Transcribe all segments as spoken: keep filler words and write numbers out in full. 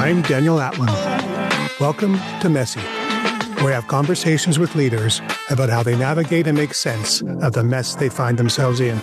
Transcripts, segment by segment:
I'm Daniel Atlan. Welcome to Messy, where I have conversations with leaders about how they navigate and make sense of the mess they find themselves in.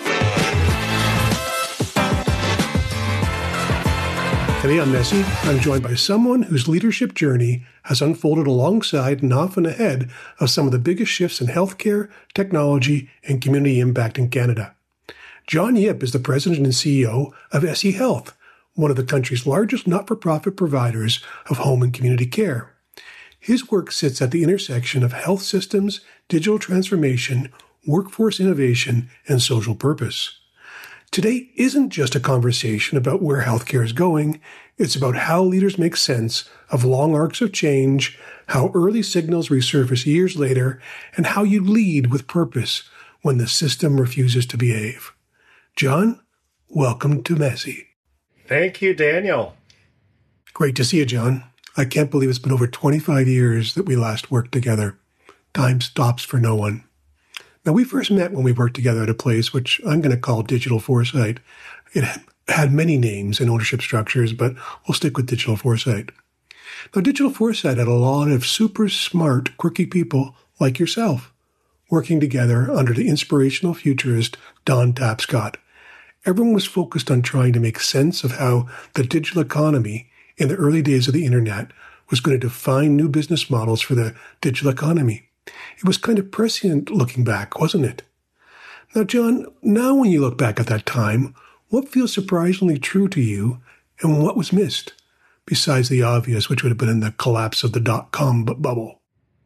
Today on Messy, I'm joined by someone whose leadership journey has unfolded alongside and often ahead of some of the biggest shifts in healthcare, technology, and community impact in Canada. John Yip is the president and C E O of S E Health, one of the country's largest not-for-profit providers of home and community care. His work sits at the intersection of health systems, digital transformation, workforce innovation, and social purpose. Today isn't just a conversation about where healthcare is going. It's about how leaders make sense of long arcs of change, how early signals resurface years later, and how you lead with purpose when the system refuses to behave. John, welcome to Messy. Thank you, Daniel. Great to see you, John. I can't believe it's been over twenty-five years that we last worked together. Time stops for no one. Now, we first met when we worked together at a place which I'm going to call Digital Foresight. It had many names and ownership structures, but we'll stick with Digital Foresight. Now, Digital Foresight had a lot of super smart, quirky people like yourself working together under the inspirational futurist Don Tapscott. Everyone was focused on trying to make sense of how the digital economy in the early days of the internet was going to define new business models for the digital economy. It was kind of prescient looking back, wasn't it? Now, John, now when you look back at that time, what feels surprisingly true to you and what was missed, besides the obvious, which would have been in the collapse of the dot-com bubble?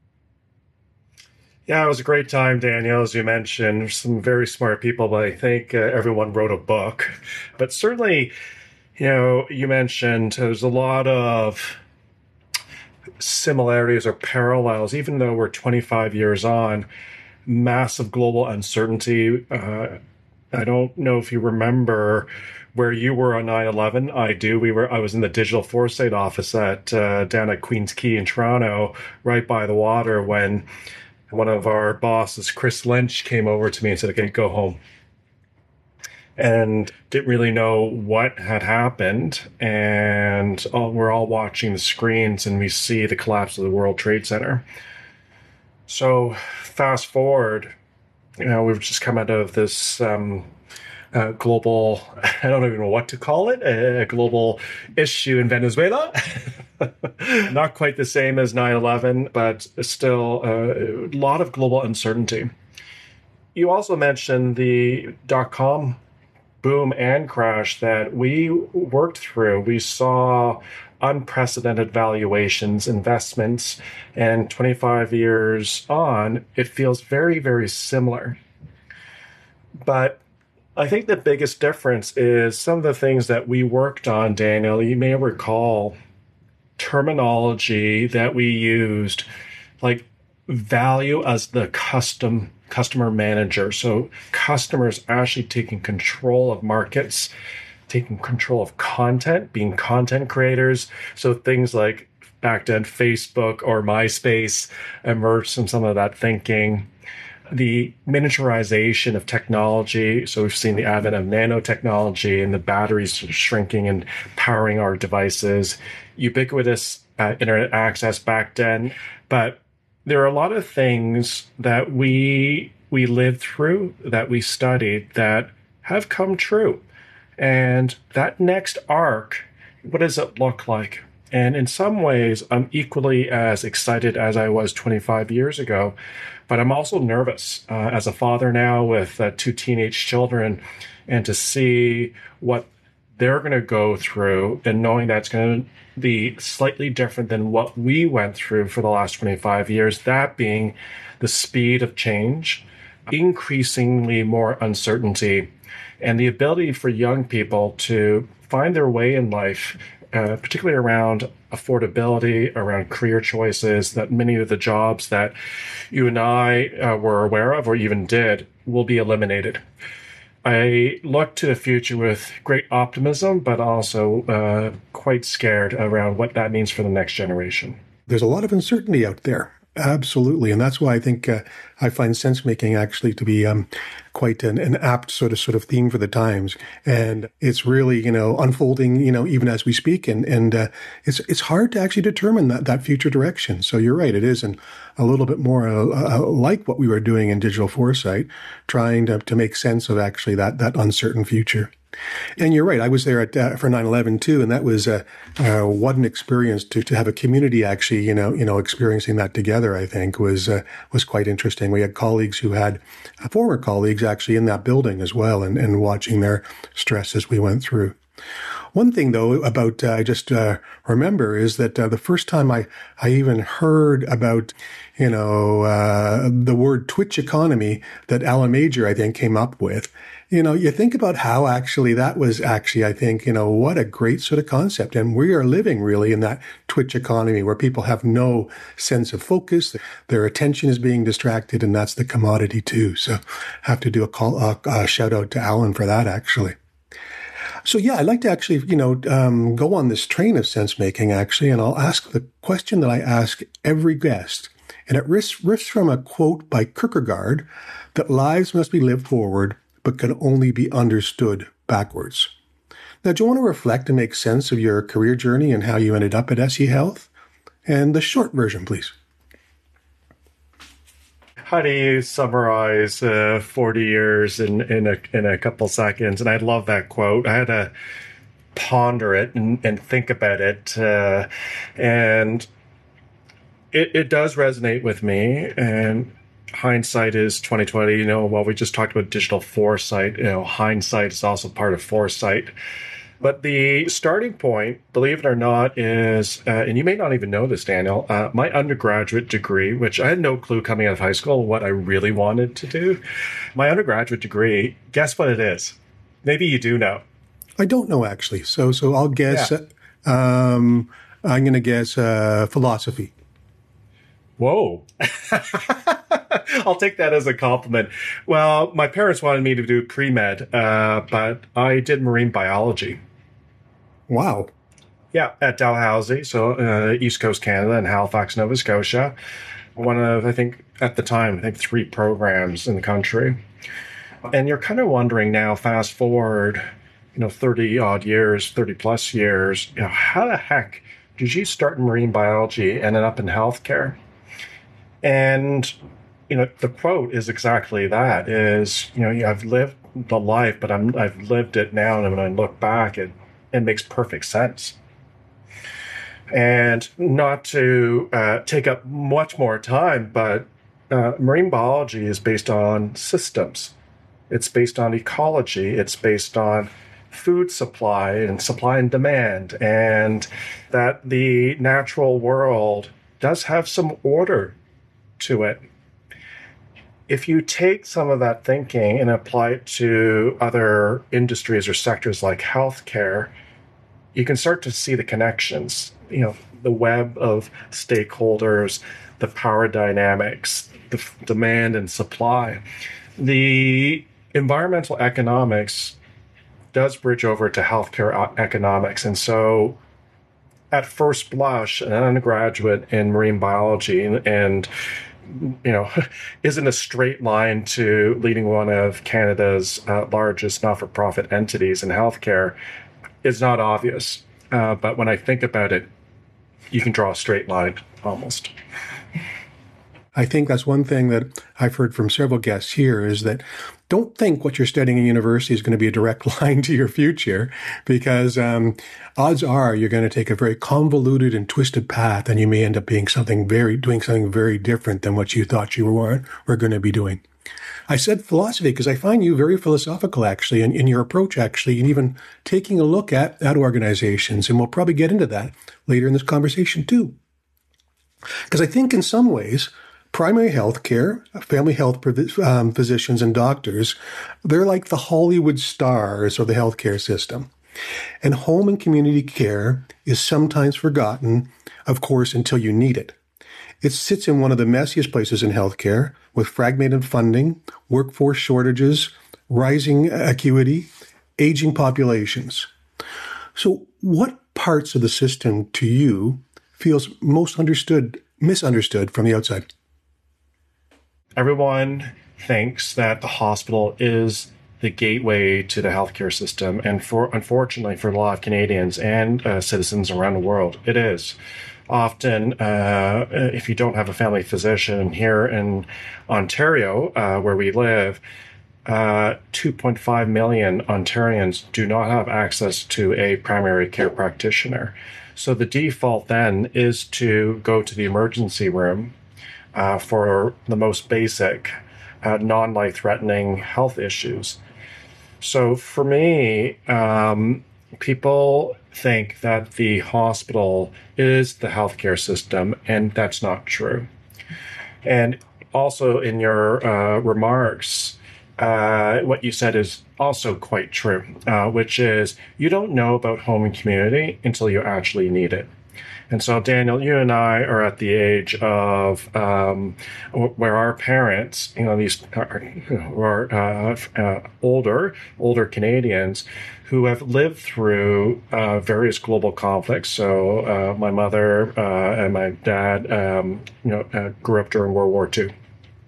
Yeah, it was a great time, Daniel, as you mentioned. There's some very smart people, but I think uh, everyone wrote a book. But certainly, you know, you mentioned there's a lot of similarities or parallels, even though we're twenty-five years on, massive global uncertainty. Uh, I don't know if you remember where you were on nine eleven. I do. We were. I was in the Digital Foresight office at uh, down at Queen's Quay in Toronto, right by the water, when one of our bosses, Chris Lynch, came over to me and said, "Okay, go home." And didn't really know what had happened. And all, we're all watching the screens and we see the collapse of the World Trade Center. So fast forward, you know, we've just come out of this um, uh, global, I don't even know what to call it, a, a global issue in Venezuela. Not quite the same as nine eleven, but still uh, a lot of global uncertainty. You also mentioned the dot-com boom and crash that we worked through. We saw unprecedented valuations, investments, and twenty-five years on, it feels very, very similar. But I think the biggest difference is some of the things that we worked on, Daniel. You may recall terminology that we used, like value as the custom customer manager. So customers actually taking control of markets, taking control of content, being content creators. So things like back then Facebook or MySpace emerged from some of that thinking. The miniaturization of technology. So we've seen the advent of nanotechnology and the batteries shrinking and powering our devices. Ubiquitous uh, internet access back then. But there are a lot of things that we we lived through, that we studied, that have come true. And that next arc, what does it look like? And in some ways, I'm equally as excited as I was twenty-five years ago, but I'm also nervous uh, as a father now with uh, two teenage children, and to see what they're going to go through and knowing that's going to be slightly different than what we went through for the last twenty-five years, that being the speed of change, increasingly more uncertainty, and the ability for young people to find their way in life, uh, particularly around affordability, around career choices, that many of the jobs that you and I uh, were aware of or even did will be eliminated. I look to the future with great optimism, but also uh, quite scared around what that means for the next generation. There's a lot of uncertainty out there. Absolutely. And that's why I think uh, I find sense making actually to be um, quite an, an apt sort of sort of theme for the times. And it's really, you know, unfolding, you know, even as we speak. And, and uh, it's it's hard to actually determine that, that future direction. So you're right. It is an, a little bit more uh, uh, like what we were doing in Digital Foresight, trying to, to make sense of actually that, that uncertain future. And you're right. I was there at, uh, for nine eleven too, and that was uh, uh, what an experience to, to have a community actually, you know, you know, experiencing that together. I think was uh, was quite interesting. We had colleagues who had uh, former colleagues actually in that building as well, and, and watching their stress as we went through. One thing, though, about uh, I just uh, remember is that uh, the first time I, I even heard about, you know, uh, the word Twitch economy that Alan Major, I think, came up with, you know, you think about how actually that was actually, I think, you know, what a great sort of concept. And we are living really in that Twitch economy where people have no sense of focus. Their attention is being distracted, and that's the commodity too. So I have to do a call, a, a shout out to Alan for that, actually. So, yeah, I'd like to actually, you know, um, go on this train of sense making, actually, and I'll ask the question that I ask every guest. And it riffs, riffs from a quote by Kierkegaard that lives must be lived forward, but can only be understood backwards. Now, do you want to reflect and make sense of your career journey and how you ended up at S E Health? And the short version, please. How do you summarize uh, forty years in, in, a, in a couple seconds? And I love that quote. I had to ponder it and, and think about it. Uh, and it, it does resonate with me. And hindsight is twenty twenty. You know, while we just talked about digital foresight, you know, hindsight is also part of foresight. But the starting point, believe it or not, is, uh, and you may not even know this, Daniel, uh, my undergraduate degree, which I had no clue coming out of high school what I really wanted to do. My undergraduate degree, guess what it is? Maybe you do know. I don't know, actually. So so I'll guess, yeah. um, I'm going to guess uh, philosophy. Whoa. I'll take that as a compliment. Well, my parents wanted me to do pre-med, uh, but I did marine biology. Wow. Yeah, at Dalhousie, so uh, East Coast Canada and Halifax, Nova Scotia. One of, I think, at the time, I think three programs in the country. And you're kind of wondering now, fast forward, you know, thirty odd years, thirty plus years, you know, how the heck did you start in marine biology and end up in healthcare? And, you know, the quote is exactly that, is, you know, I've lived the life, but I'm, I've lived it now. And when I look back, it, it makes perfect sense. And not to uh, take up much more time, but uh, marine biology is based on systems. It's based on ecology. It's based on food supply and supply and demand, and that the natural world does have some order to it. If you take some of that thinking and apply it to other industries or sectors like healthcare, you can start to see the connections, you know, the web of stakeholders, the power dynamics, the f- demand and supply. The environmental economics does bridge over to healthcare economics. And so at first blush, an undergraduate in marine biology and, and you know, isn't a straight line to leading one of Canada's uh, largest not-for-profit entities in healthcare is not obvious. Uh, but when I think about it, you can draw a straight line almost. I think that's one thing that I've heard from several guests here is that don't think what you're studying in university is going to be a direct line to your future, because um, odds are you're going to take a very convoluted and twisted path, and you may end up being something very doing something very different than what you thought you were were going to be doing. I said philosophy because I find you very philosophical, actually, in, in your approach, actually, and even taking a look at, at organizations, and we'll probably get into that later in this conversation too. Because I think in some ways, primary health care, family health um, physicians and doctors, they're like the Hollywood stars of the healthcare system. And home and community care is sometimes forgotten, of course, until you need it. It sits in one of the messiest places in healthcare, with fragmented funding, workforce shortages, rising acuity, aging populations. So what parts of the system to you feels most understood misunderstood from the outside? Everyone thinks that the hospital is the gateway to the healthcare system. And for unfortunately, for a lot of Canadians and uh, citizens around the world, it is. Often, uh, if you don't have a family physician here in Ontario, uh, where we live, uh, two point five million Ontarians do not have access to a primary care practitioner. So the default then is to go to the emergency room uh, for the most basic, uh, non-life-threatening health issues. So for me, um, people think that the hospital is the healthcare system, and that's not true. And also in your uh, remarks, uh, what you said is also quite true, uh, which is you don't know about home and community until you actually need it. And so, Daniel, you and I are at the age of um, where our parents, you know, these are, are uh, uh, older, older Canadians who have lived through uh, various global conflicts. So, uh, my mother uh, and my dad, um, you know, uh, grew up during World War Two.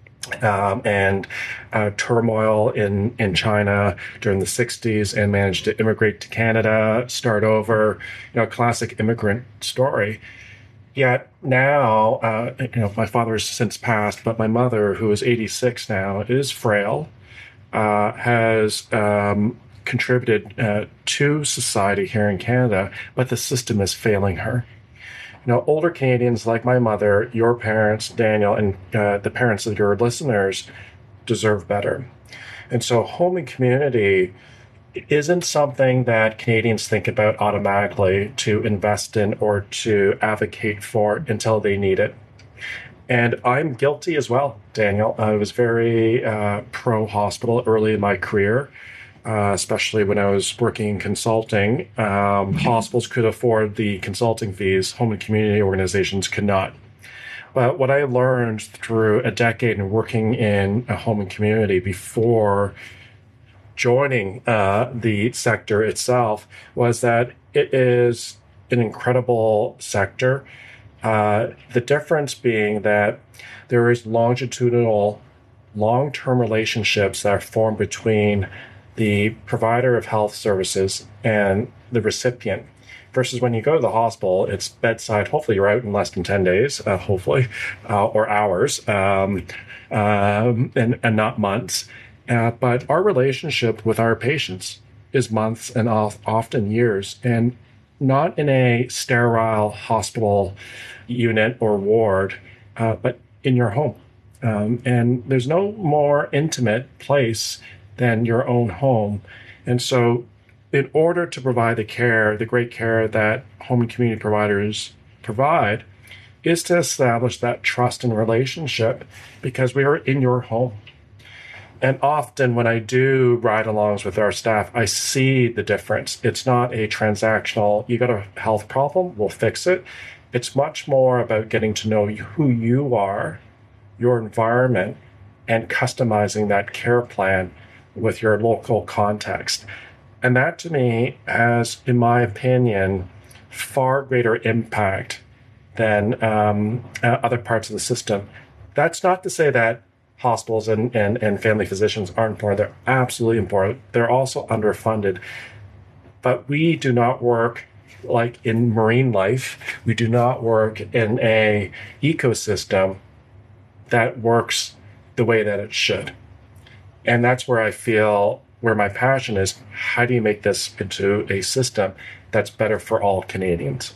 Um, and uh, turmoil in, in China during the sixties, and managed to immigrate to Canada, start over, you know, classic immigrant story. Yet now, uh, you know, my father has since passed, but my mother, who is eighty-six now, is frail, uh, has um, contributed uh, to society here in Canada, but the system is failing her. You know, older Canadians like my mother, your parents, Daniel, and uh, the parents of your listeners deserve better. And so home and community isn't something that Canadians think about automatically to invest in or to advocate for until they need it. And I'm guilty as well, Daniel. I was very uh, pro-hospital early in my career. Uh, especially when I was working in consulting, um, hospitals could afford the consulting fees, home and community organizations could not. But what I learned through a decade in working in a home and community before joining uh, the sector itself was that it is an incredible sector. Uh, the difference being that there is longitudinal, long-term relationships that are formed between the provider of health services and the recipient, versus when you go to the hospital, it's bedside. Hopefully you're out in less than ten days, uh, hopefully, uh, or hours, um, um, and, and not months. Uh, but our relationship with our patients is months and often years, and not in a sterile hospital unit or ward, uh, but in your home. Um, and there's no more intimate place than your own home. And so in order to provide the care, the great care that home and community providers provide, is to establish that trust and relationship, because we are in your home. And often when I do ride-alongs with our staff, I see the difference. It's not a transactional, you got a health problem, we'll fix it. It's much more about getting to know who you are, your environment, and customizing that care plan with your local context. And that to me has, in my opinion, far greater impact than um, uh, other parts of the system. That's not to say that hospitals and, and, and family physicians aren't important. They're absolutely important. They're also underfunded. But we do not work like in marine life. We do not work in a ecosystem that works the way that it should. And that's where I feel, where my passion is, how do you make this into a system that's better for all Canadians?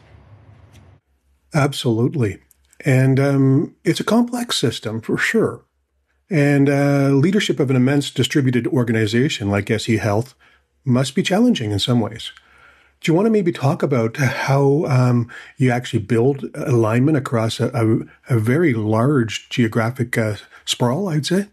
Absolutely. And um, it's a complex system for sure. And uh, leadership of an immense distributed organization like S E Health must be challenging in some ways. Do you want to maybe talk about how um, you actually build alignment across a, a, a very large geographic uh, sprawl, I'd say?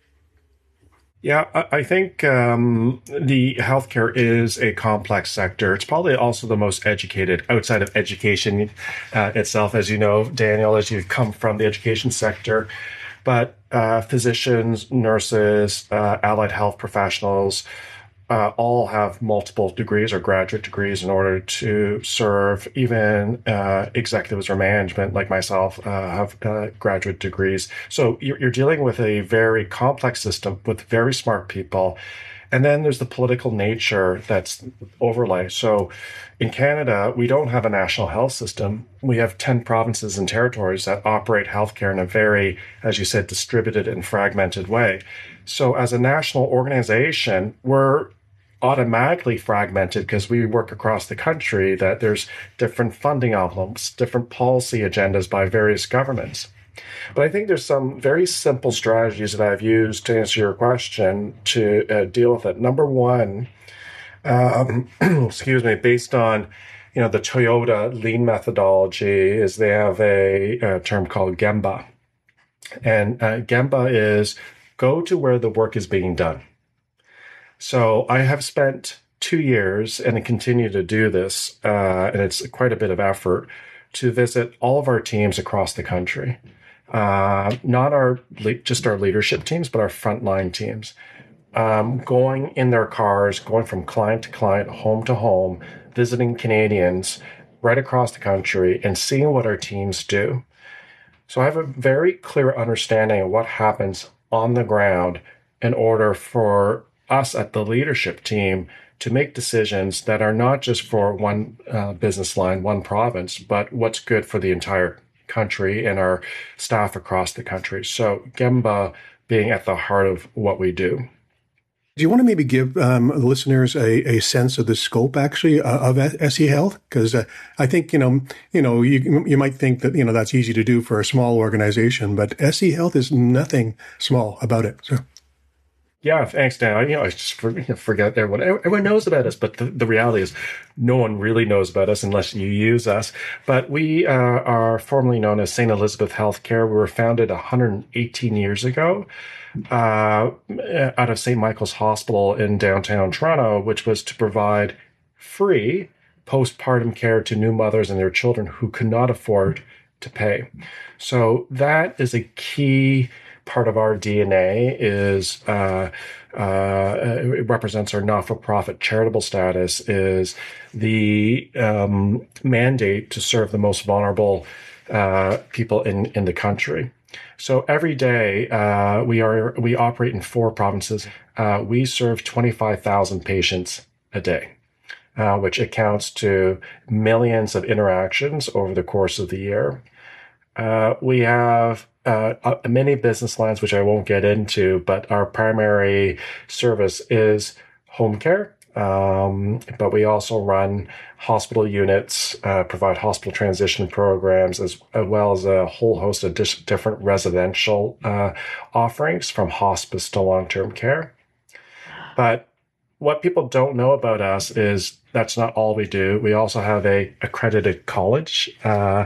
Yeah, I think um, the healthcare is a complex sector. It's probably also the most educated outside of education uh, itself, as you know, Daniel, as you've come from the education sector. But uh, physicians, nurses, uh, allied health professionals uh, all have multiple degrees or graduate degrees in order to serve. Even uh, executives or management like myself uh, have uh, graduate degrees. So you're, you're dealing with a very complex system with very smart people. And then there's the political nature that's overlay. So in Canada, we don't have a national health system. We have ten provinces and territories that operate healthcare in a very, as you said, distributed and fragmented way. So as a national organization, we're automatically fragmented because we work across the country, that there's different funding envelopes, different policy agendas by various governments. But I think there's some very simple strategies that I've used to answer your question to uh, deal with it. Number one, um, excuse me, based on you know the Toyota lean methodology, is they have a, a term called Gemba, and uh, Gemba is go to where the work is being done. So I have spent two years and I continue to do this, uh, and it's quite a bit of effort to visit all of our teams across the country. Uh, not our just our leadership teams, but our frontline teams, um, going in their cars, going from client to client, home to home, visiting Canadians right across the country and seeing what our teams do. So I have a very clear understanding of what happens on the ground in order for us at the leadership team to make decisions that are not just for one uh, business line, one province, but what's good for the entire country and our staff across the country. So Gemba being at the heart of what we do. Do you want to maybe give um, the listeners a, a sense of the scope actually uh, of S E Health? Because uh, I think, you know, you know, you you might think that, you know, that's easy to do for a small organization, but S E Health is nothing small about it. So. Yeah, thanks, Dan. You know, I just forget everyone. Everyone knows about us, but the, the reality is no one really knows about us unless you use us. But we uh, are formerly known as Saint Elizabeth Healthcare. We were founded one hundred eighteen years ago uh, out of Saint Michael's Hospital in downtown Toronto, which was to provide free postpartum care to new mothers and their children who could not afford to pay. So that is a key part of our D N A. Is uh, uh, it represents our not-for-profit charitable status, is the um, mandate to serve the most vulnerable uh, people in, in the country. So every day uh, we are we operate in four provinces. Uh, we serve twenty-five thousand patients a day, uh, which accounts to millions of interactions over the course of the year. Uh, we have uh, uh, many business lines, which I won't get into, but our primary service is home care. Um, but we also run hospital units, uh, provide hospital transition programs, as, as well as a whole host of dis- different residential uh, offerings, from hospice to long-term care. But what people don't know about us is that's not all we do. We also have a accredited college, uh,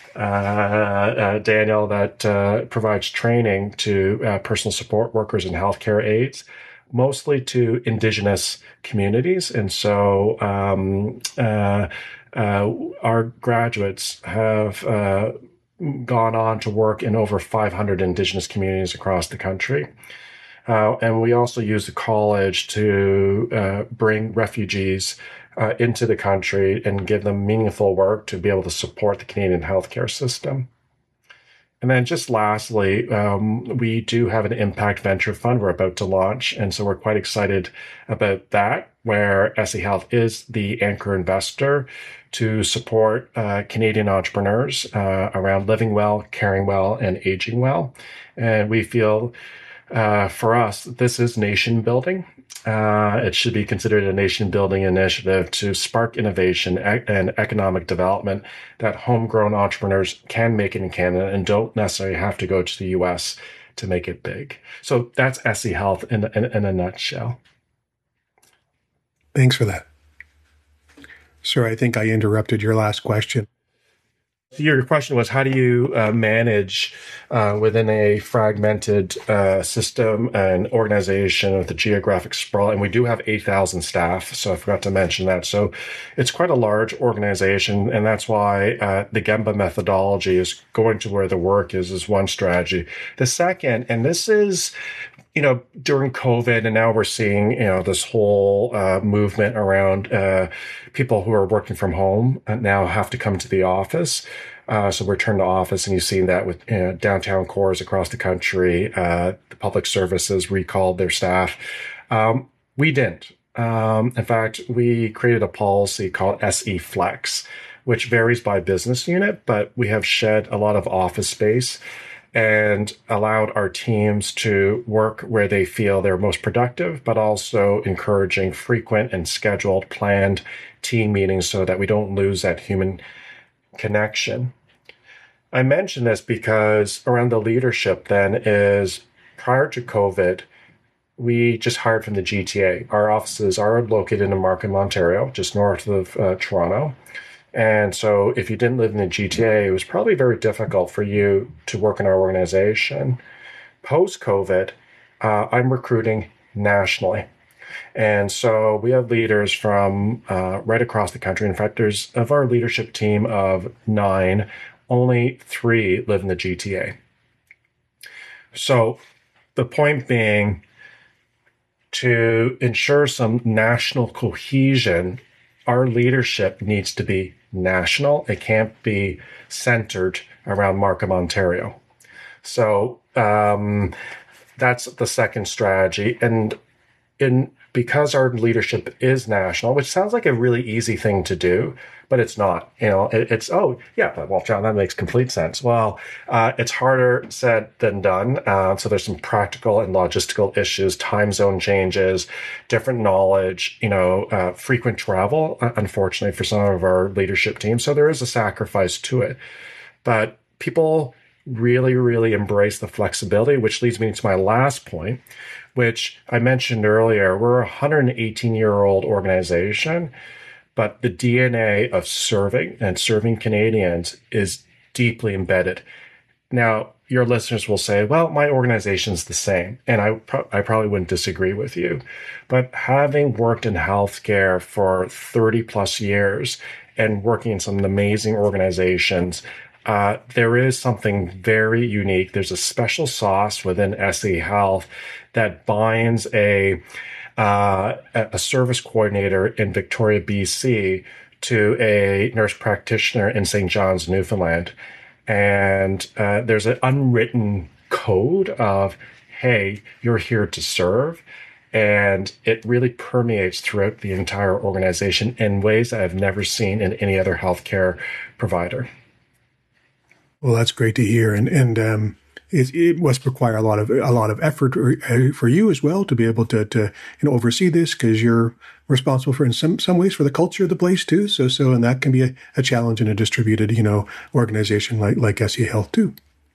Uh, uh, Daniel, that uh, provides training to uh, personal support workers and healthcare aides, mostly to Indigenous communities. And so um, uh, uh, our graduates have uh, gone on to work in over five hundred Indigenous communities across the country. Uh, and we also use the college to uh, bring refugees Uh, into the country and give them meaningful work to be able to support the Canadian healthcare system. And then just lastly, um, we do have an impact venture fund we're about to launch. And so we're quite excited about that, where S E Health is the anchor investor to support uh, Canadian entrepreneurs uh, around living well, caring well, and aging well. And we feel uh, for us, this is nation building. Uh, it should be considered a nation-building initiative to spark innovation and economic development that homegrown entrepreneurs can make it in Canada and don't necessarily have to go to the U S to make it big. So that's S E Health in, in, in a nutshell. Thanks for that. Sorry, I think I interrupted your last question. Your question was, how do you uh, manage uh, within a fragmented uh, system and organization with the geographic sprawl? And we do have eight thousand staff, so I forgot to mention that. So it's quite a large organization, and that's why uh, the Gemba methodology is going to where the work is, is one strategy. The second, and this is you know, during COVID, and now we're seeing, you know, this whole uh, movement around uh, people who are working from home now have to come to the office. Uh, so return to office, and you've seen that with you know, downtown cores across the country. Uh, the public services recalled their staff. Um, we didn't. Um, in fact, we created a policy called S E Flex, which varies by business unit, but we have shed a lot of office space and allowed our teams to work where they feel they're most productive, but also encouraging frequent and scheduled planned team meetings so that we don't lose that human connection. I mention this because around the leadership then is prior to COVID, we just hired from the G T A. Our offices are located in Markham, Ontario, just north of uh, Toronto. And so if you didn't live in the G T A, it was probably very difficult for you to work in our organization. Post-COVID, uh, I'm recruiting nationally. And so we have leaders from uh, right across the country. In fact, there's of our leadership team of nine, only three live in the G T A. So the point being, to ensure some national cohesion, our leadership needs to be national. It can't be centered around Markham, Ontario. So um, that's the second strategy. And in because our leadership is national, which sounds like a really easy thing to do, but it's not. You know, it, it's, oh, yeah, well, John, that makes complete sense. Well, uh, it's harder said than done. Uh, so there's some practical and logistical issues, time zone changes, different knowledge, you know, uh, frequent travel, uh, unfortunately, for some of our leadership teams. So there is a sacrifice to it. But people really, really embrace the flexibility, which leads me to my last point, which I mentioned earlier. We're a one hundred eighteen year old organization, but the D N A of serving and serving Canadians is deeply embedded. Now, your listeners will say, well, my organization's the same. And I, pro- I probably wouldn't disagree with you. But having worked in healthcare for thirty plus years and working in some amazing organizations, Uh, there is something very unique. There's a special sauce within S E Health that binds a uh, a service coordinator in Victoria, B C, to a nurse practitioner in Saint John's, Newfoundland. And uh, there's an unwritten code of, hey, you're here to serve. And it really permeates throughout the entire organization in ways that I've never seen in any other healthcare provider. Well, that's great to hear, and and um, it, it must require a lot of a lot of effort for you as well to be able to to you know oversee this, because you're responsible for in some some ways for the culture of the place too. So so and that can be a, a challenge in a distributed you know organization like like S E Health too.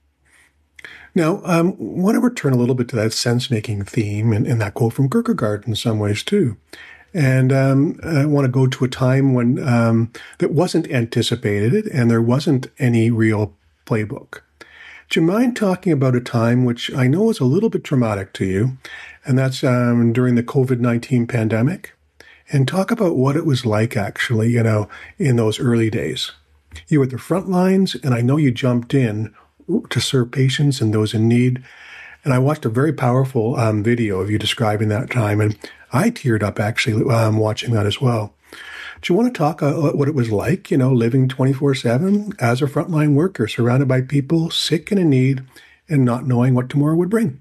Now, um, I want to return a little bit to that sense making theme and, and that quote from Kierkegaard in some ways too. And um, I want to go to a time when um, that wasn't anticipated and there wasn't any real playbook. Do you mind talking about a time which I know is a little bit traumatic to you, and that's um, during the COVID nineteen pandemic, and talk about what it was like actually, you know, in those early days. You were at the front lines, and I know you jumped in to serve patients and those in need. And I watched a very powerful um, video of you describing that time, and I teared up actually um, watching that as well. Do you want to talk uh, what it was like, you know, living twenty-four seven as a frontline worker, surrounded by people sick and in need and not knowing what tomorrow would bring?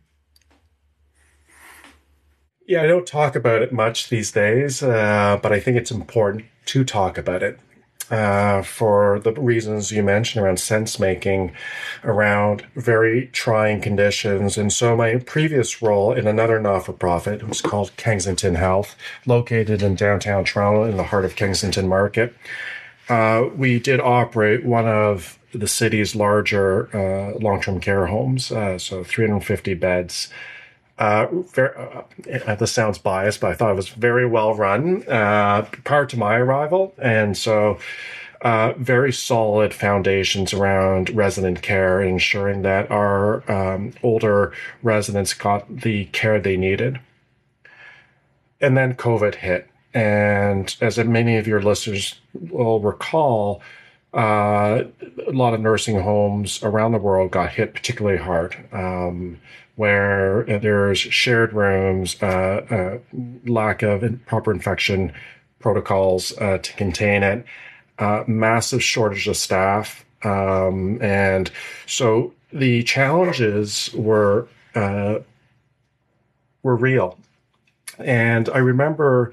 Yeah, I don't talk about it much these days, uh, but I think it's important to talk about it uh, for the reasons you mentioned around sense making, around very trying conditions. And so my previous role in another not-for-profit, it was called Kensington Health, located in downtown Toronto in the heart of Kensington Market. Uh, we did operate one of the city's larger uh, long-term care homes, uh, so three hundred fifty beds. Uh, very, uh, this sounds biased, but I thought it was very well run uh, prior to my arrival. And so uh, very solid foundations around resident care, ensuring that our um, older residents got the care they needed. And then COVID hit. And as many of your listeners will recall, uh, a lot of nursing homes around the world got hit particularly hard, um, where there's shared rooms, uh, uh, lack of proper infection protocols uh, to contain it, uh, massive shortage of staff. Um, and so the challenges were uh, were real. And I remember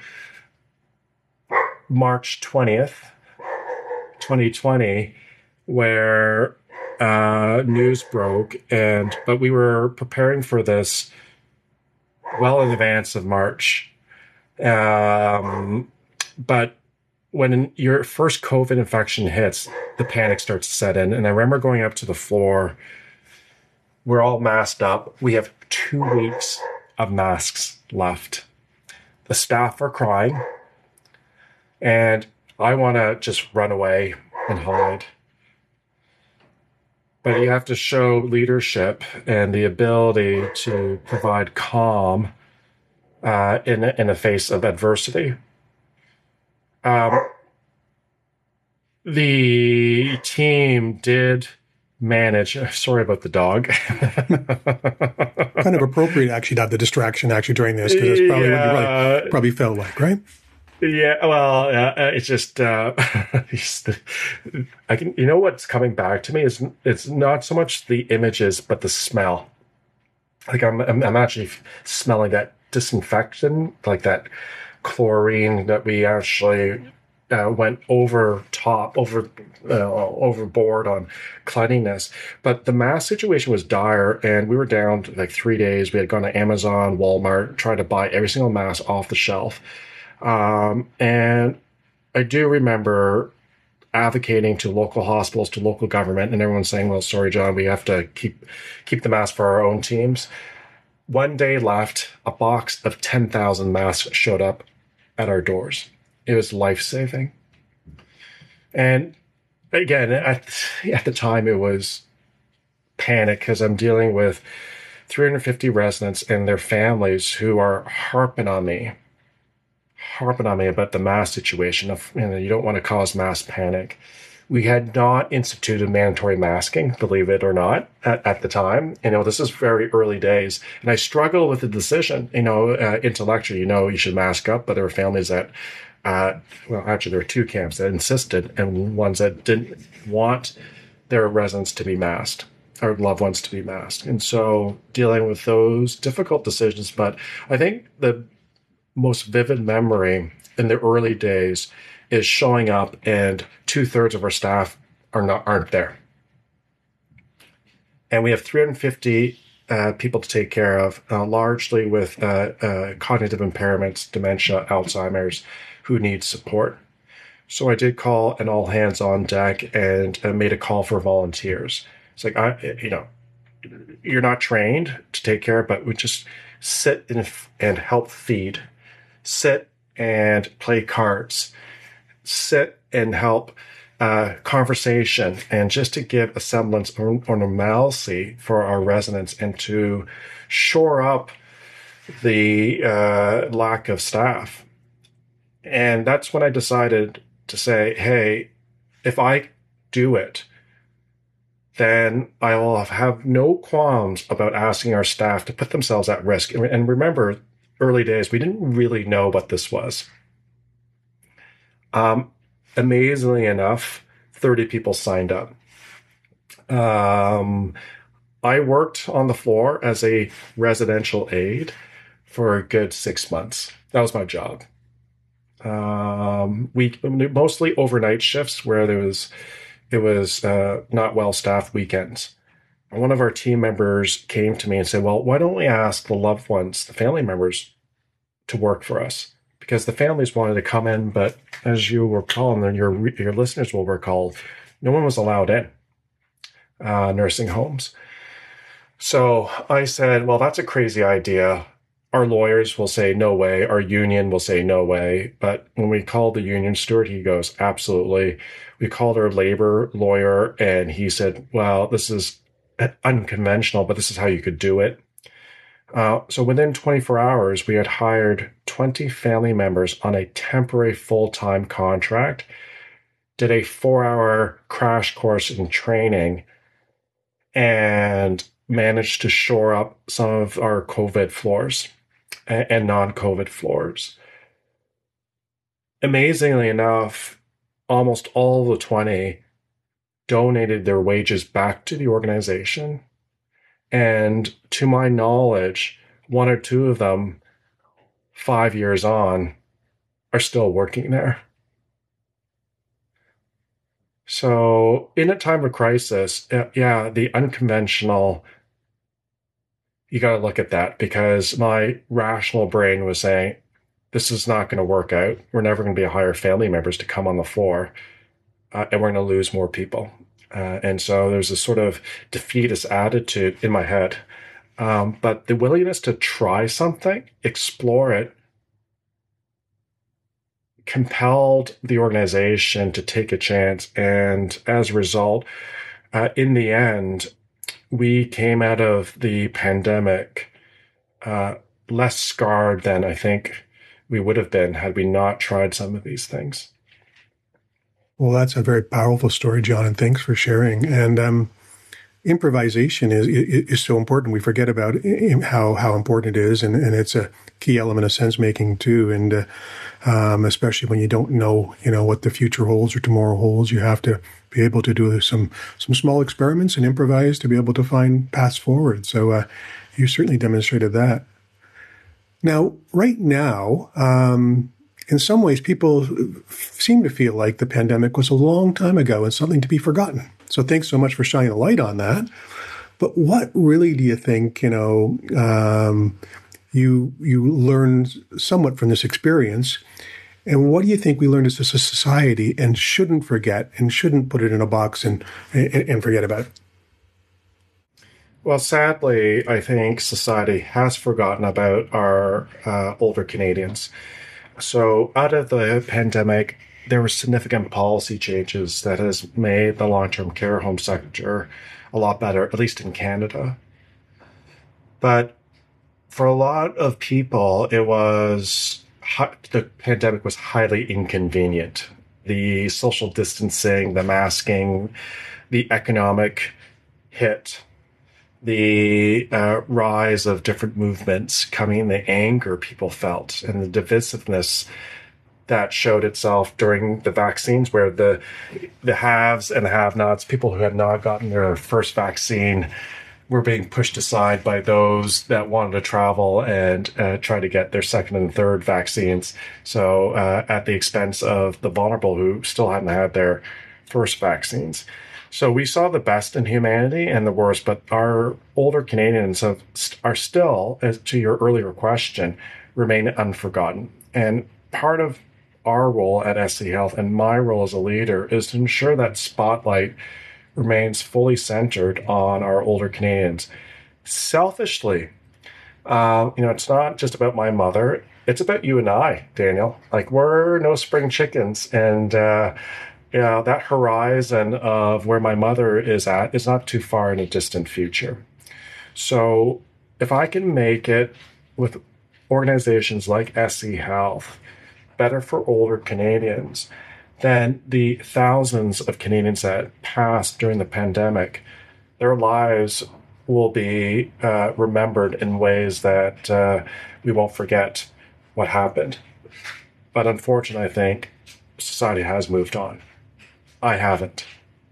March twentieth, twenty twenty, where uh, news broke, and but we were preparing for this well in advance of March. Um, but when your first COVID infection hits, the panic starts to set in. And I remember going up to the floor. We're all masked up. We have two weeks of masks left. The staff are crying, and I want to just run away and hide. But you have to show leadership and the ability to provide calm uh, in, in the face of adversity. Um, the team did manage. Sorry about the dog. Kind of appropriate, actually, to have the distraction actually during this, because that's probably yeah. what you probably, probably felt like, right? Yeah, well, uh, it's just uh, I can. You know what's coming back to me is it's not so much the images, but the smell. Like I'm, I'm, I'm actually smelling that disinfectant, like that chlorine that we actually uh, went over top, over uh, overboard on cleanliness. But the mask situation was dire, and we were down to like three days. We had gone to Amazon, Walmart, tried to buy every single mask off the shelf. Um, and I do remember advocating to local hospitals, to local government, and everyone saying, well, sorry, John, we have to keep, keep the masks for our own teams. One day left, a box of ten thousand masks showed up at our doors. It was life-saving. And again, at, at the time it was panic, because I'm dealing with three hundred fifty residents and their families who are harping on me harping on me about the mask situation. Of, you know, you don't want to cause mass panic. We had not instituted mandatory masking, believe it or not, at, at the time. You know, this is very early days. And I struggle with the decision, you know, uh, intellectually, you know, you should mask up, but there were families that, uh, well, actually there were two camps that insisted and ones that didn't want their residents to be masked, or loved ones to be masked. And so dealing with those difficult decisions, but I think the most vivid memory in the early days is showing up and two thirds of our staff are not aren't there, and we have three hundred fifty uh, people to take care of, uh, largely with uh, uh, cognitive impairments, dementia, Alzheimer's, who need support. So I did call an all hands on deck and uh, made a call for volunteers. It's like, I, you know, you're not trained to take care, but we just sit and, and help feed. Sit and play cards, sit and help uh, conversation, and just to give a semblance or, or normalcy for our residents and to shore up the uh, lack of staff. And that's when I decided to say, hey, if I do it, then I will have no qualms about asking our staff to put themselves at risk. And remember, early days, we didn't really know what this was. Um, amazingly enough, thirty people signed up. Um, I worked on the floor as a residential aide for a good six months. That was my job. Um, we mostly overnight shifts where there was it was uh, not well staffed weekends. One of our team members came to me and said, well, why don't we ask the loved ones, the family members, to work for us? Because the families wanted to come in, but as you recall, and your your listeners will recall, no one was allowed in uh, nursing homes. So I said, well, that's a crazy idea. Our lawyers will say no way. Our union will say no way. But when we called the union steward, he goes, absolutely. We called our labor lawyer, and he said, well, this is unconventional, but this is how you could do it. Uh, so within twenty-four hours, we had hired twenty family members on a temporary full-time contract, did a four-hour crash course in training and managed to shore up some of our COVID floors and, and non-COVID floors. Amazingly enough, almost all of the twenty donated their wages back to the organization. And to my knowledge, one or two of them, five years on, are still working there. So in a time of crisis, yeah, the unconventional, you got to look at that, because my rational brain was saying, this is not going to work out. We're never going to be able to hire family members to come on the floor, uh, and we're going to lose more people. Uh, and so there's a sort of defeatist attitude in my head. Um, but the willingness to try something, explore it, compelled the organization to take a chance. And as a result, uh, in the end, we came out of the pandemic uh, less scarred than I think we would have been had we not tried some of these things. Well, that's a very powerful story, John, and thanks for sharing. And um, improvisation is is so important. We forget about how how important it is, and, and it's a key element of sense making too. And uh, um, especially when you don't know, you know, what the future holds or tomorrow holds, you have to be able to do some some small experiments and improvise to be able to find paths forward. So uh, you certainly demonstrated that. Now, right now, um, in some ways, people seem to feel like the pandemic was a long time ago and something to be forgotten. So thanks so much for shining a light on that. But what really do you think, you know, um, you you learned somewhat from this experience? And what do you think we learned as a society and shouldn't forget and shouldn't put it in a box and, and, and forget about it? Well, sadly, I think society has forgotten about our uh, older Canadians. So out of the pandemic, there were significant policy changes that has made the long-term care home sector a lot better, at least in Canada. But for a lot of people, it was the pandemic was highly inconvenient. The social distancing, the masking, the economic hit, the uh, rise of different movements coming, the anger people felt, and the divisiveness that showed itself during the vaccines, where the the haves and the have-nots, people who had not gotten their first vaccine, were being pushed aside by those that wanted to travel and uh, try to get their second and third vaccines. So uh, at the expense of the vulnerable who still hadn't had their first vaccines. So we saw the best in humanity and the worst, but our older Canadians have, are still, as to your earlier question, remain unforgotten. And part of our role at S C Health and my role as a leader is to ensure that spotlight remains fully centered on our older Canadians. Selfishly, uh, you know, it's not just about my mother. It's about you and I, Daniel. Like, we're no spring chickens. And, uh, you know, that horizon of where my mother is at is not too far in a distant future. So if I can make it with organizations like S C Health better for older Canadians, then the thousands of Canadians that passed during the pandemic, their lives will be uh, remembered in ways that uh, we won't forget what happened. But unfortunately, I think society has moved on. I haven't.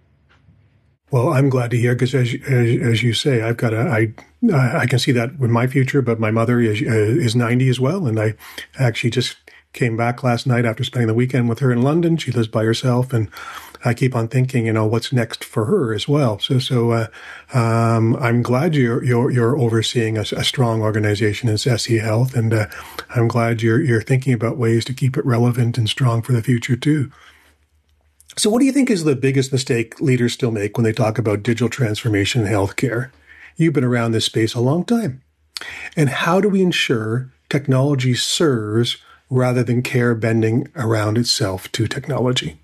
Well, I'm glad to hear, because as, as as you say, I've got a I I can see that with my future. But my mother is is ninety as well, and I actually just came back last night after spending the weekend with her in London. She lives by herself, and I keep on thinking, you know, what's next for her as well. So, so uh, um, I'm glad you're you're you're overseeing a, a strong organization as S C Health, and uh, I'm glad you're you're thinking about ways to keep it relevant and strong for the future too. So, what do you think is the biggest mistake leaders still make when they talk about digital transformation in healthcare? You've been around this space a long time, and how do we ensure technology serves rather than care bending around itself to technology?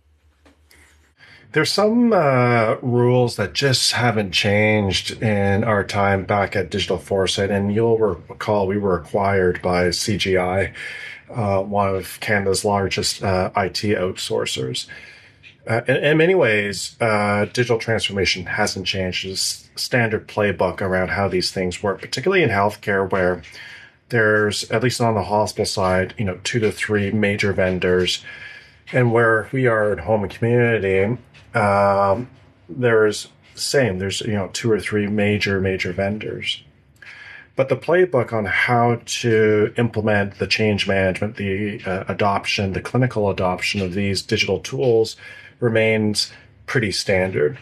There's some uh, rules that just haven't changed in our time back at Digital Foresight, and you'll recall we were acquired by C G I, uh, one of Canada's largest uh, I T outsourcers. Uh, in, in many ways, uh, digital transformation hasn't changed. It's a standard playbook around how these things work, particularly in healthcare, where there's, at least on the hospital side, you know, two to three major vendors. And where we are at home and community, um, there's same. There's, you know, two or three major, major vendors. But the playbook on how to implement the change management, the uh, adoption, the clinical adoption of these digital tools remains pretty standard.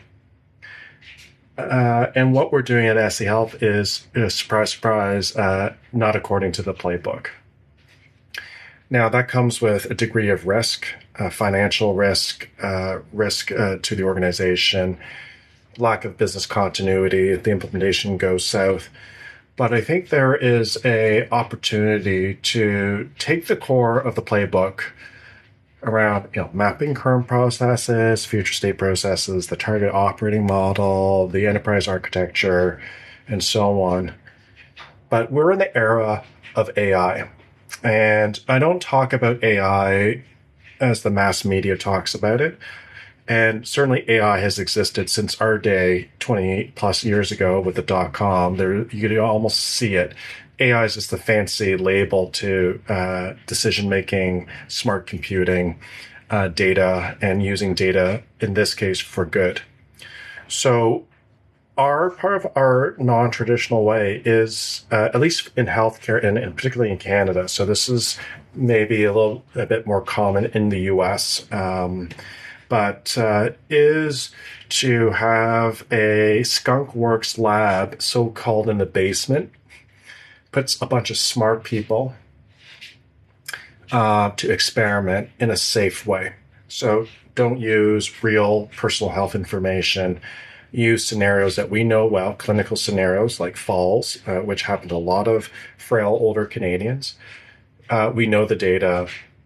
Uh, and what we're doing at S C Health is, you know, surprise, surprise, uh, not according to the playbook. Now, that comes with a degree of risk, uh, financial risk, uh, risk uh, to the organization, lack of business continuity if the implementation goes south. But I think there is a opportunity to take the core of the playbook around, you know, mapping current processes, future state processes, the target operating model, the enterprise architecture, and so on. But we're in the era of A I. And I don't talk about A I as the mass media talks about it. And certainly A I has existed since our day, twenty plus years ago with the dot-com. There, you could almost see it. A I is just a fancy label to uh, decision-making, smart computing, uh, data, and using data, in this case, for good. So our part of our non-traditional way is, uh, at least in healthcare, and, and particularly in Canada, so this is maybe a little a bit more common in the U S, um, but uh, is to have a skunkworks lab, so-called in the basement, puts a bunch of smart people uh, to experiment in a safe way. So don't use real personal health information. Use scenarios that we know well, clinical scenarios like falls, uh, which happen to a lot of frail older Canadians. Uh, we know the data.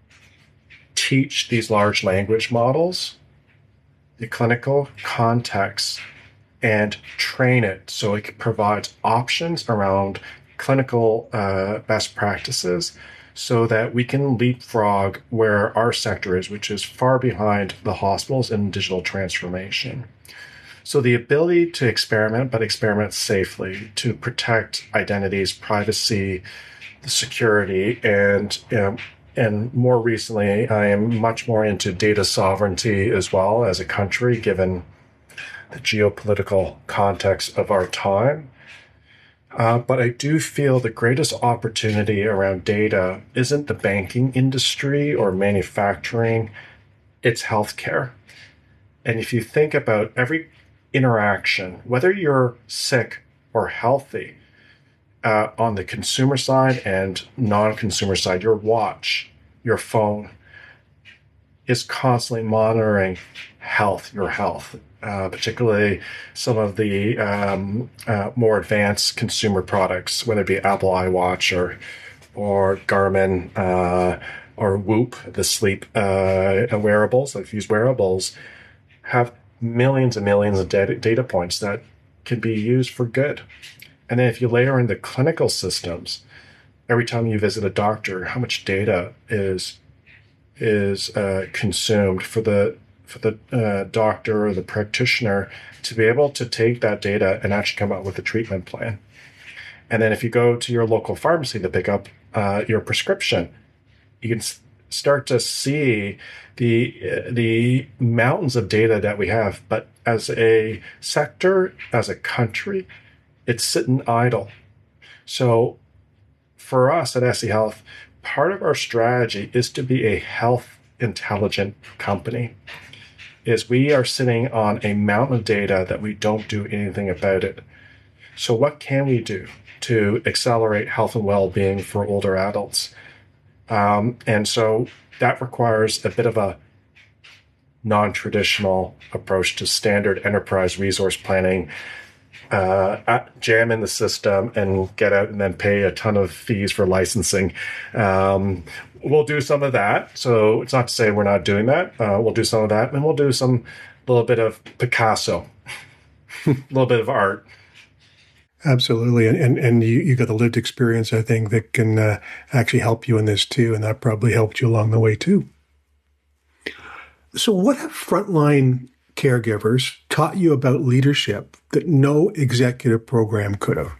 Teach these large language models the clinical context and train it so it provides options around clinical uh, best practices so that we can leapfrog where our sector is, which is far behind the hospitals in digital transformation. So the ability to experiment, but experiment safely, to protect identities, privacy, the security, and you know, and more recently, I am much more into data sovereignty as well as a country, given the geopolitical context of our time. Uh, but I do feel the greatest opportunity around data isn't the banking industry or manufacturing, it's healthcare. And if you think about every interaction, whether you're sick or healthy, uh, on the consumer side and non-consumer side, your watch, your phone is constantly monitoring health, your health, uh, particularly some of the um, uh, more advanced consumer products, whether it be Apple iWatch or or Garmin uh, or Whoop, the sleep uh, wearables, like these wearables, have millions and millions of data, data points that can be used for good. And then if you layer in the clinical systems, every time you visit a doctor, how much data is is uh, consumed for the for the uh, doctor or the practitioner to be able to take that data and actually come up with a treatment plan. And then if you go to your local pharmacy to pick up uh, your prescription, you can s- start to see the uh, the mountains of data that we have. But as a sector, as a country, it's sitting idle. So for us at S C Health, part of our strategy is to be a health intelligent company. Is we are sitting on a mountain of data that we don't do anything about it. So what can we do to accelerate health and well-being for older adults? Um, and so that requires a bit of a non-traditional approach to standard enterprise resource planning. Uh, jam in the system and get out and then pay a ton of fees for licensing. Um, we'll do some of that. So it's not to say we're not doing that. Uh, we'll do some of that, and we'll do some little bit of Picasso, a little bit of art. Absolutely. And and, and you, you got the lived experience, I think, that can uh, actually help you in this too. And that probably helped you along the way too. So what have frontline caregivers taught you about leadership that no executive program could have?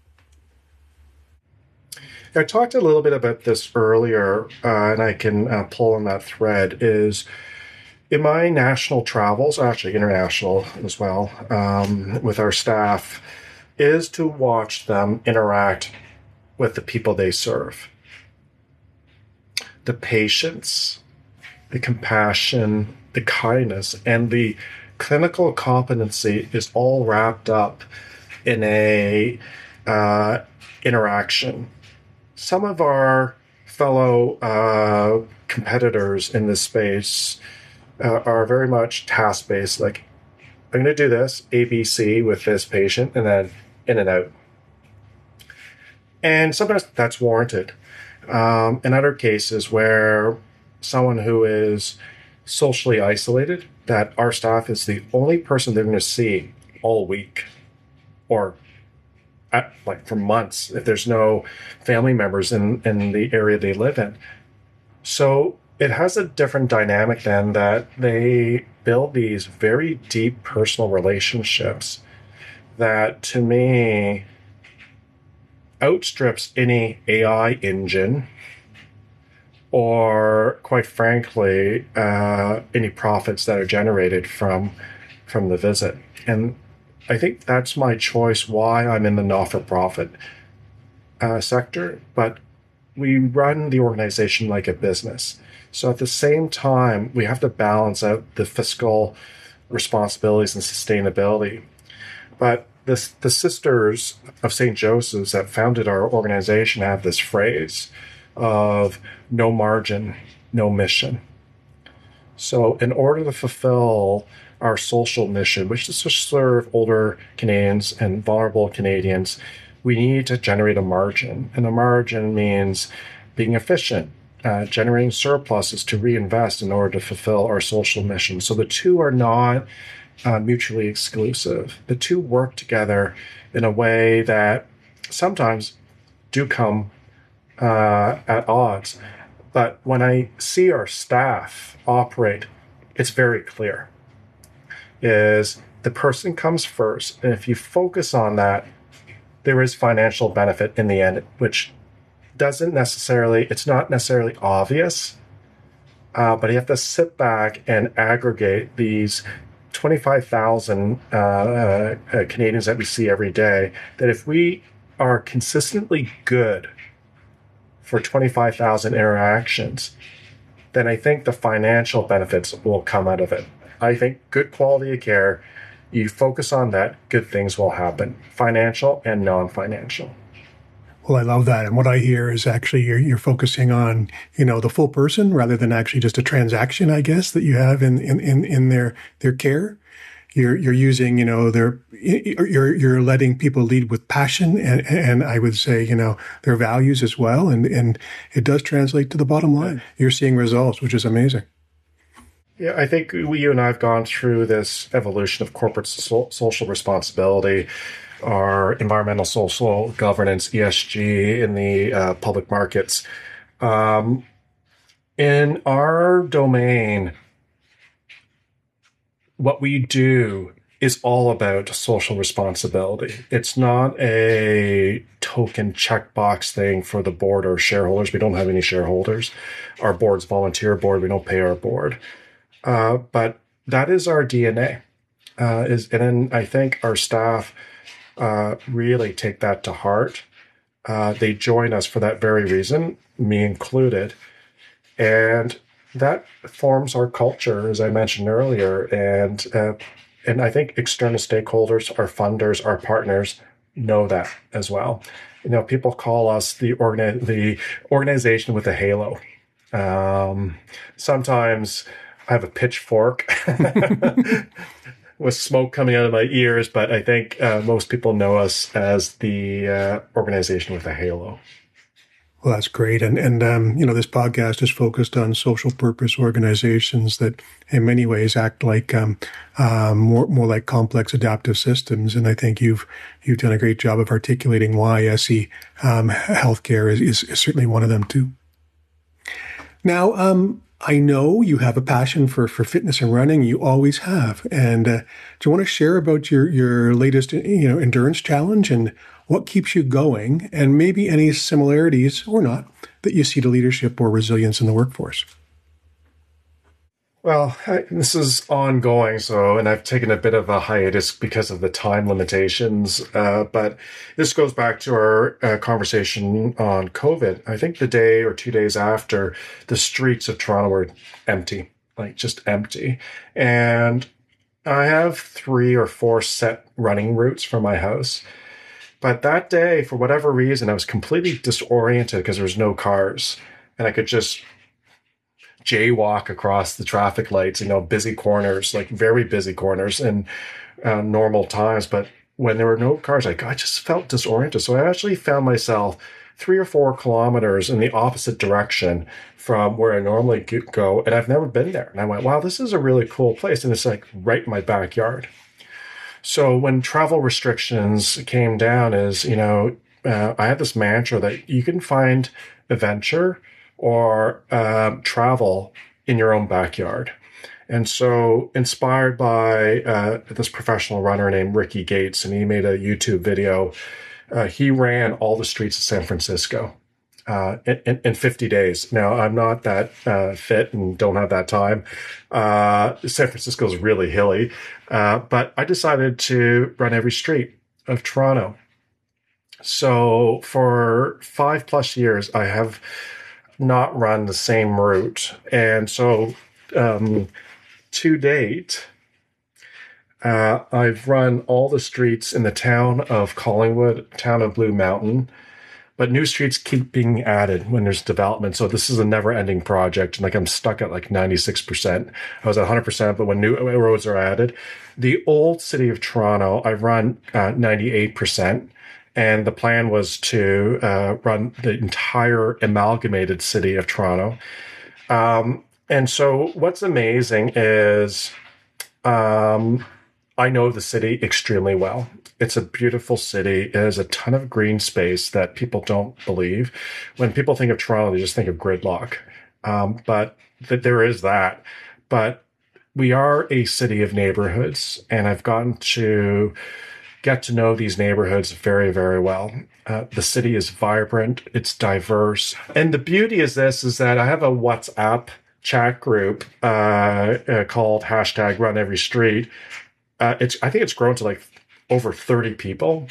I talked a little bit about this earlier, uh, and I can uh, pull on that thread, is in my national travels, actually international as well, um, with our staff, is to watch them interact with the people they serve. The patience, the compassion, the kindness, and the clinical competency is all wrapped up in a uh, interaction. Some of our fellow uh, competitors in this space uh, are very much task-based, like, I'm going to do this, A, B, C, with this patient, and then in and out. And sometimes that's warranted. Um, in other cases where someone who is socially isolated, that our staff is the only person they're going to see all week, or at, like for months, if there's no family members in, in the area they live in. So it has a different dynamic then, that they build these very deep personal relationships that, to me, outstrips any A I engine or, quite frankly, uh, any profits that are generated from from the visit. And I think that's my choice why I'm in the not-for-profit uh, sector, but we run the organization like a business. So at the same time, we have to balance out the fiscal responsibilities and sustainability. But this, the Sisters of Saint Joseph's that founded our organization have this phrase of no margin, no mission. So in order to fulfill our social mission, which is to serve older Canadians and vulnerable Canadians, we need to generate a margin. And a margin means being efficient, uh, generating surpluses to reinvest in order to fulfill our social mission. So the two are not uh, mutually exclusive. The two work together in a way that sometimes do come uh, at odds. But when I see our staff operate, it's very clear. Is the person comes first, and if you focus on that, there is financial benefit in the end, which doesn't necessarily, it's not necessarily obvious, uh, but you have to sit back and aggregate these twenty-five thousand uh, uh, uh, Canadians that we see every day, that if we are consistently good for twenty-five thousand interactions, then I think the financial benefits will come out of it. I think good quality of care, you focus on that, good things will happen, financial and non-financial. Well, I love that. And what I hear is actually you're, you're focusing on, you know, the full person rather than actually just a transaction, I guess, that you have in, in, in, in their, their care. You're, you're using, you know, their, you're, you're letting people lead with passion and, and I would say, you know, their values as well. And, and it does translate to the bottom line. You're seeing results, which is amazing. Yeah, I think we, you and I have gone through this evolution of corporate so- social responsibility, our environmental social governance, E S G in the uh, public markets. Um, in our domain, what we do is all about social responsibility. It's not a token checkbox thing for the board or shareholders. We don't have any shareholders. Our board's volunteer board. We don't pay our board. Uh, but that is our D N A. Uh, is, and then I think our staff uh, really take that to heart. Uh, they join us for that very reason, me included. And that forms our culture, as I mentioned earlier. And uh, and I think external stakeholders, our funders, our partners know that as well. You know, people call us the organi- the organization with a halo. Um, sometimes I have a pitchfork with smoke coming out of my ears, but I think uh, most people know us as the uh, organization with a halo. Well, that's great. And, and um, you know, this podcast is focused on social purpose organizations that in many ways act like um, uh, more more like complex adaptive systems. And I think you've you've done a great job of articulating why S E um, healthcare is, is, is certainly one of them too. Now, um, I know you have a passion for, for fitness and running. You always have. And uh, do you want to share about your, your latest, you know, endurance challenge and what keeps you going, and maybe any similarities or not that you see to leadership or resilience in the workforce? Well, I, this is ongoing, so, and I've taken a bit of a hiatus because of the time limitations, uh, but this goes back to our uh, conversation on COVID. I think the day or two days after, the streets of Toronto were empty, like just empty. And I have three or four set running routes from my house. But that day, for whatever reason, I was completely disoriented because there was no cars, and I could just jaywalk across the traffic lights, you know, busy corners, like very busy corners in uh, normal times. But when there were no cars, like I just felt disoriented. So I actually found myself three or four kilometers in the opposite direction from where I normally go. And I've never been there. And I went, wow, this is a really cool place. And it's like right in my backyard. So when travel restrictions came down is, you know, uh, I had this mantra that you can find adventure or um, travel in your own backyard. And so inspired by uh, this professional runner named Ricky Gates, and he made a YouTube video. Uh, he ran all the streets of San Francisco uh, in, in fifty days. Now, I'm not that uh, fit and don't have that time. Uh, San Francisco is really hilly. Uh, but I decided to run every street of Toronto. So for five plus years, I have not run the same route. And so um, to date, uh, I've run all the streets in the town of Collingwood, town of Blue Mountain, but new streets keep being added when there's development. So this is a never ending project. And like I'm stuck at like ninety-six percent. I was at one hundred percent, but when new roads are added, the old city of Toronto, I've run uh, ninety-eight percent. And the plan was to uh, run the entire amalgamated city of Toronto. Um, and so what's amazing is um, I know the city extremely well. It's a beautiful city. It has a ton of green space that people don't believe. When people think of Toronto, they just think of gridlock. Um, but th- there is that. But we are a city of neighborhoods, and I've gotten to get to know these neighborhoods very, very well. Uh, the city is vibrant, it's diverse. And the beauty is this, is that I have a WhatsApp chat group uh, uh, called hashtag Run Every Street. Uh, it's I think it's grown to like over thirty people.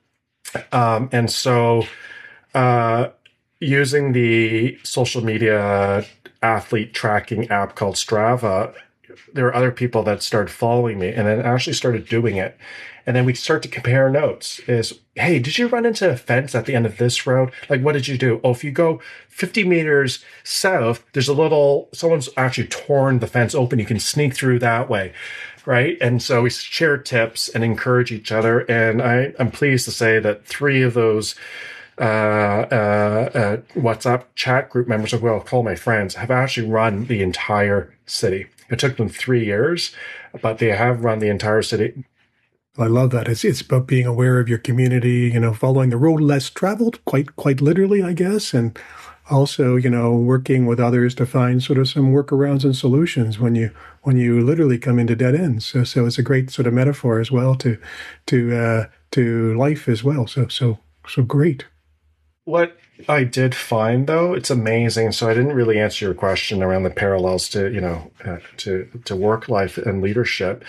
Um, and so uh, using the social media athlete tracking app called Strava, there are other people that started following me and then actually started doing it. And then we start to compare notes is, hey, did you run into a fence at the end of this road? Like, what did you do? Oh, if you go fifty meters south, there's a little, someone's actually torn the fence open. You can sneak through that way. Right. And so we share tips and encourage each other. And I, I'm pleased to say that three of those uh, uh, uh, WhatsApp chat group members, who I'll call my friends, have actually run the entire city. It took them three years, but they have run the entire city. I love that. It's it's about being aware of your community, you know, following the road less traveled, quite quite literally, I guess, and also, you know, working with others to find sort of some workarounds and solutions when you when you literally come into dead ends. So so it's a great sort of metaphor as well to to uh, to life as well. So so so great. What I did find, though, it's amazing. So I didn't really answer your question around the parallels to, you know, uh, to to work life and leadership.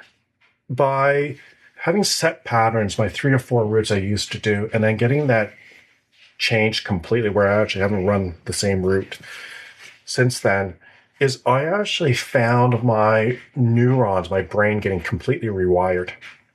By having set patterns, my three or four routes I used to do, and then getting that changed completely where I actually haven't run the same route since then, is I actually found my neurons, my brain getting completely rewired.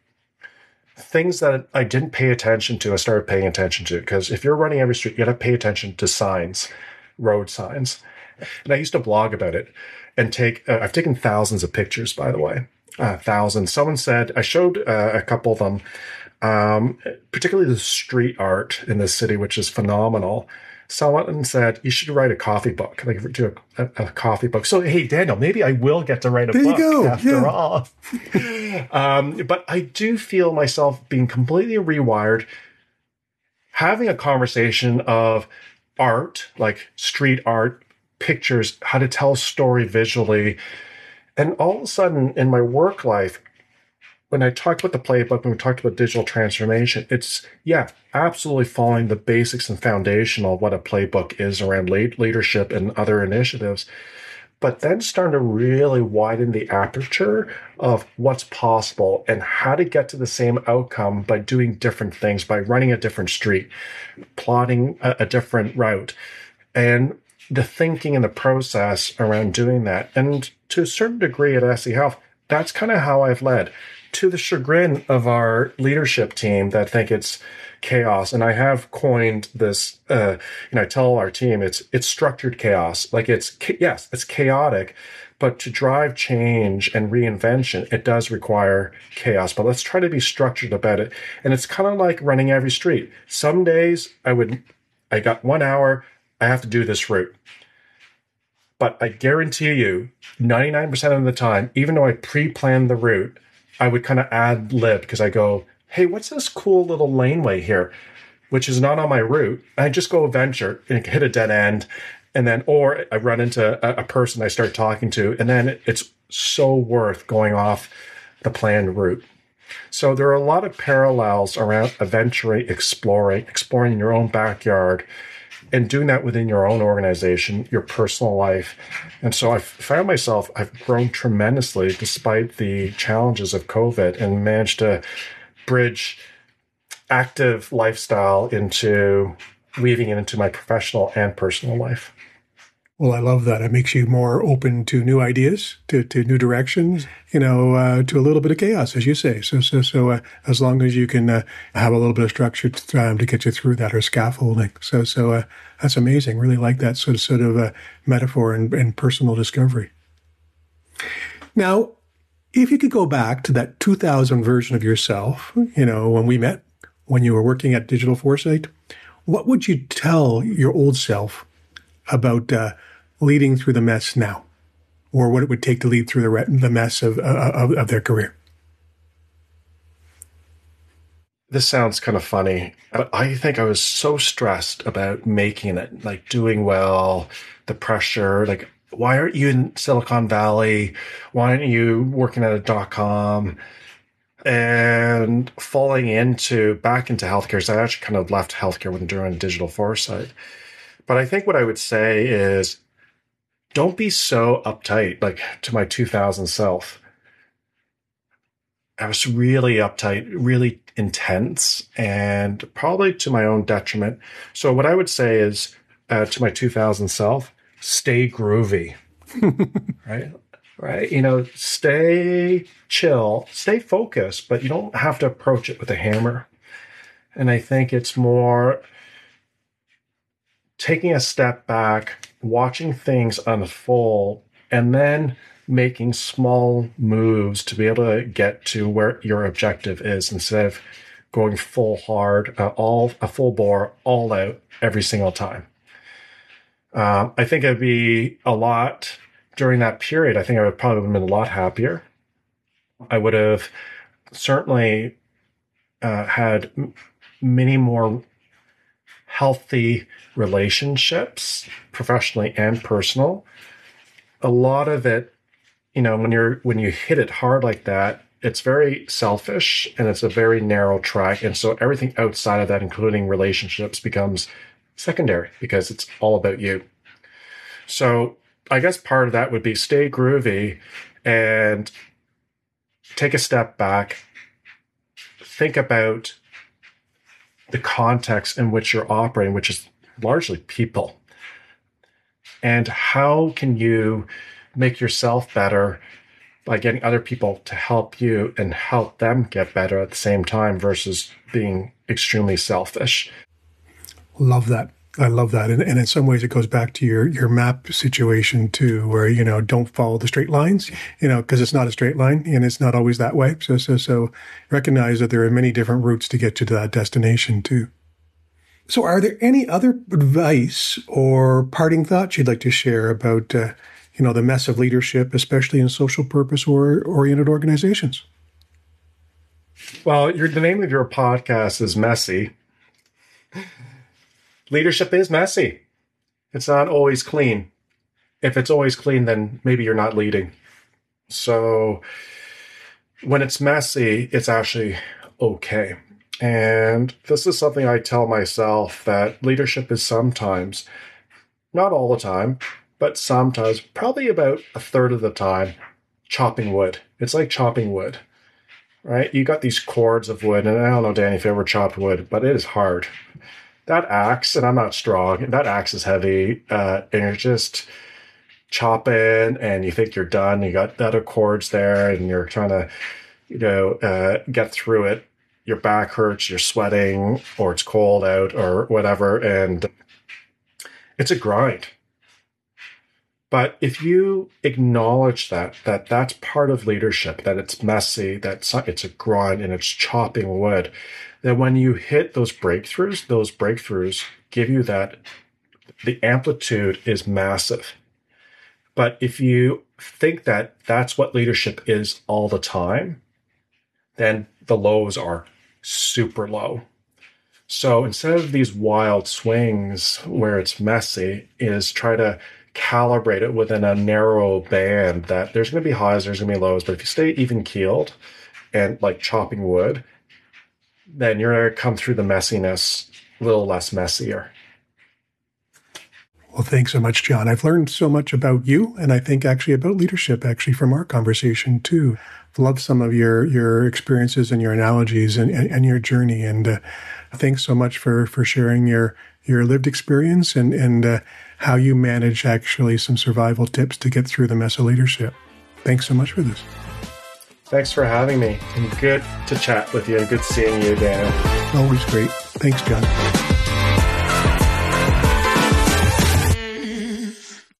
Things that I didn't pay attention to, I started paying attention to. Because if you're running every street, you got to pay attention to signs, road signs. And I used to blog about it and take, uh, I've taken thousands of pictures, by the way. Uh, thousands. Someone said, I showed uh, a couple of them, um, particularly the street art in this city, which is phenomenal. Someone said, you should write a coffee book, like do a, a, a coffee book. So, hey, Daniel, maybe I will get to write a there book you go. after yeah. all. um, but I do feel myself being completely rewired, having a conversation of art, like street art, pictures, how to tell a story visually. And all of a sudden in my work life, when I talked about the playbook, when we talked about digital transformation, it's, yeah, absolutely following the basics and foundational of what a playbook is around leadership and other initiatives, but then starting to really widen the aperture of what's possible and how to get to the same outcome by doing different things, by running a different street, plotting a, a different route, and the thinking and the process around doing that. And to a certain degree at S E Health, that's kind of how I've led, to the chagrin of our leadership team that think it's chaos. And I have coined this, uh, you know, I tell our team it's it's structured chaos. Like it's, yes, it's chaotic, but to drive change and reinvention, it does require chaos. But let's try to be structured about it. And it's kind of like running every street. Some days I would, I got one hour, I have to do this route. But I guarantee you, ninety-nine percent of the time, even though I pre-planned the route, I would kind of ad lib because I go, hey, what's this cool little laneway here, which is not on my route? I just go venture and hit a dead end. And then, or I run into a, a person I start talking to, and then it's so worth going off the planned route. So there are a lot of parallels around adventuring, exploring, exploring in your own backyard, and doing that within your own organization, your personal life. And so I found myself, I've grown tremendously despite the challenges of COVID, and managed to bridge active lifestyle into weaving it into my professional and personal life. Well, I love that. It makes you more open to new ideas, to, to new directions, you know, uh, to a little bit of chaos, as you say. So, so, so uh, as long as you can uh, have a little bit of structure to, um, to get you through that, or scaffolding. So, so uh, that's amazing. Really like that sort of sort of uh, metaphor and, and personal discovery. Now, if you could go back to that two thousand version of yourself, you know, when we met, when you were working at Digital Foresight, what would you tell your old self about uh, leading through the mess now, or what it would take to lead through the re- the mess of, uh, of of their career? This sounds kind of funny, but I think I was so stressed about making it, like doing well, the pressure, like, why aren't you in Silicon Valley? Why aren't you working at a dot-com? And falling into, back into healthcare. So I actually kind of left healthcare when doing Digital Foresight. But I think what I would say is, don't be so uptight, like to my two thousand self. I was really uptight, really intense, and probably to my own detriment. So what I would say is, uh, to my two thousand self, stay groovy, right? Right. You know, stay chill, stay focused, but you don't have to approach it with a hammer. And I think it's more taking a step back, watching things unfold, and then making small moves to be able to get to where your objective is, instead of going full hard, uh, all a full bore, all out every single time. Um, I think it'd be a lot during that period. I think I would probably have been a lot happier. I would have certainly uh, had m- many more healthy relationships, professionally and personal. A lot of it, you know, when you're when you hit it hard like that, it's very selfish and it's a very narrow track. And so everything outside of that, including relationships, becomes secondary because it's all about you. So I guess part of that would be stay groovy and take a step back, think about the context in which you're operating, which is largely people. And how can you make yourself better by getting other people to help you and help them get better at the same time, versus being extremely selfish? Love that. I love that. And, and in some ways, it goes back to your, your map situation too, where, you know, don't follow the straight lines, you know, because it's not a straight line and it's not always that way. So, so, so recognize that there are many different routes to get to that destination too. So are there any other advice or parting thoughts you'd like to share about, uh, you know, the mess of leadership, especially in social purpose or oriented organizations? Well, your, the name of your podcast is Messy. Leadership is messy. It's not always clean. if it's always clean, then maybe you're not leading. So when it's messy, it's actually okay. And this is something I tell myself, that leadership is sometimes, not all the time, but sometimes, probably about a third of the time, chopping wood. It's like chopping wood, right? You got these cords of wood, and I don't know, Danny, if you ever chopped wood, but it is hard. That axe, and I'm not strong, that axe is heavy, uh, and you're just chopping, and you think you're done. You got the other cords there, and you're trying to, you know, uh, get through it. Your back hurts, you're sweating, or it's cold out, or whatever, and it's a grind. But if you acknowledge that, that that's part of leadership, that it's messy, that it's a grind, and it's chopping wood, then when you hit those breakthroughs, those breakthroughs give you that, the amplitude is massive. But if you think that that's what leadership is all the time, then the lows are super low. So instead of these wild swings where it's messy, is try to calibrate it within a narrow band, that there's going to be highs, there's going to be lows, but if you stay even keeled and like chopping wood, then you're going to come through the messiness a little less messier. Well, thanks so much, John. I've learned so much about you, and I think actually about leadership, actually, from our conversation too. I've loved some of your, your experiences and your analogies and, and, and your journey. And uh, thanks so much for, for sharing your, your lived experience and, and uh, how you manage actually some survival tips to get through the mess of leadership. Thanks so much for this. Thanks for having me. And good to chat with you, and good seeing you, Dan. Always great. Thanks, John.